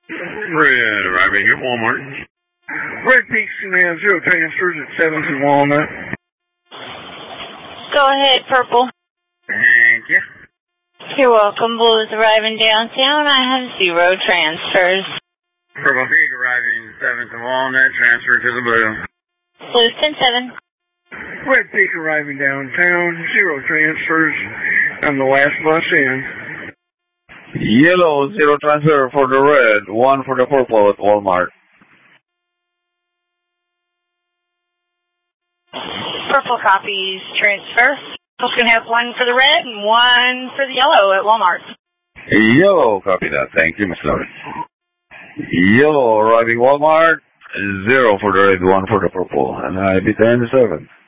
Red arriving at Walmart. Red Peaks can have 0 transfers at 7th and Walnut. Go ahead, Purple. Thank you. You're welcome. Blue is arriving downtown. I have 0 transfers. Purple Peak arriving 7th and Walnut, transfer to the Blue. Blue 10-7. Red Peak arriving downtown, 0 transfers. I'm the last bus in. Yellow, 0 transfer for the red, 1 for the purple at Walmart. Purple copies transfer. Purple's going to have 1 for the red and 1 for the yellow at Walmart. Yellow, copy that. Thank you, Ms. Lawrence. Yellow arriving Walmart, 0 for the red, 1 for the purple, and I be 10-7.